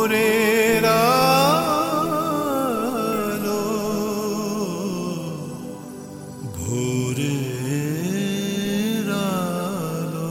ভোরের আলো, ভোরের আলো।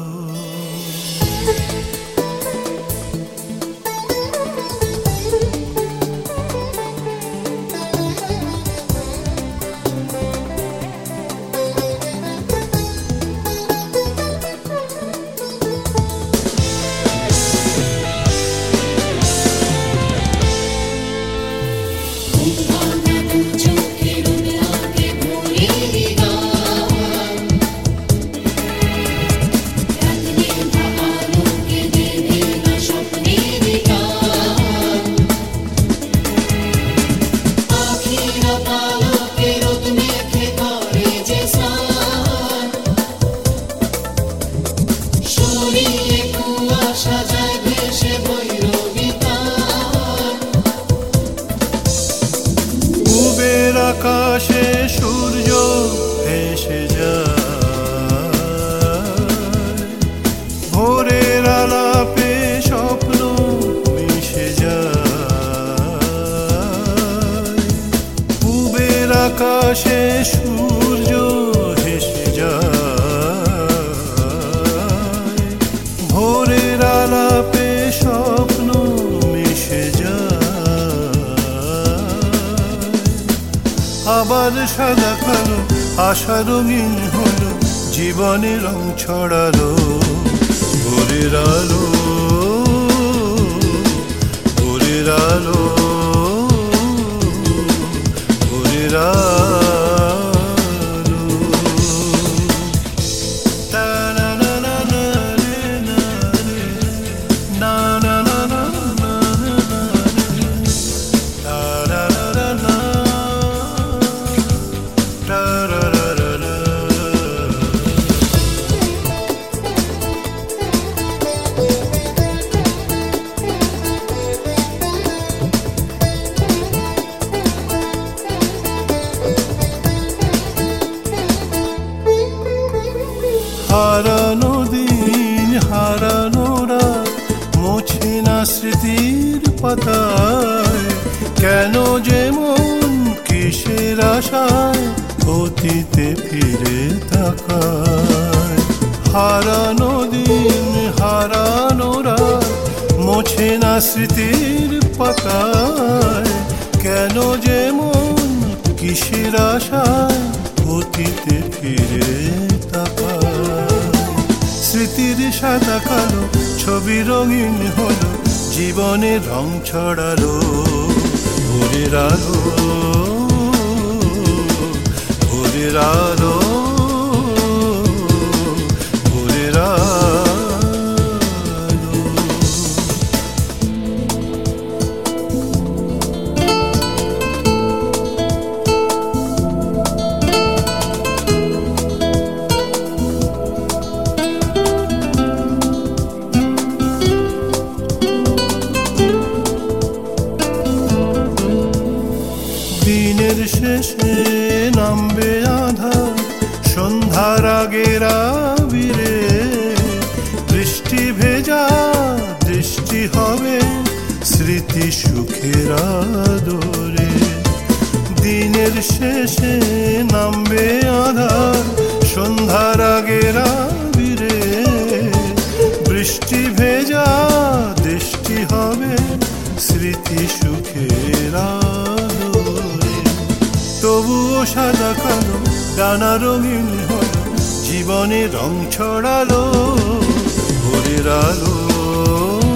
আকাশে সূর্য ভেসে যায়, ভোরের আলাপে স্বপ্ন মিশে যায়। পূবের আকাশে সূর্য ভেসে যায়, ভোরের আলাপে স্বপ্ন মিশে যায়। আবার সাদা কালো আশা রঙিন হলো, জীবনে রং ছড়ালো। ভোরের আলো, ভোরের আলো, ভোরের আলো। হারানো দিন হারানো রাত মোছে না স্মৃতির পাতায়, কেন যেমন কিসের আশায় অতীতে ফিরে তাকায়। হারানো দিন হারানো রাত মোছে না স্মৃতির পাতায়, কেন যেমন কিসের আশায় অতীতে ফিরে তাকায়। স্মৃতির সাদা কালো ছবি রঙিন হলো, জীবনে রং ছড়ালো। ভোরের আলো, ভোরের আলো, ভোরের আলো। দিনের শেষে নামবে আঁধার, সন্ধ্যার আগের আবিরে বৃষ্টি ভেজা দৃষ্টি হবে স্মৃতি সুখের আদরে। দিনের শেষে নামবে আঁধার, সন্ধ্যার আগের আবিরে বৃষ্টি ভেজা দৃষ্টি হবে স্মৃতি সুখের আদরে। তবুও সাদা কালো ডানা রঙিন হলো, জীবনে রং ছড়ালো। ভোরের আলো,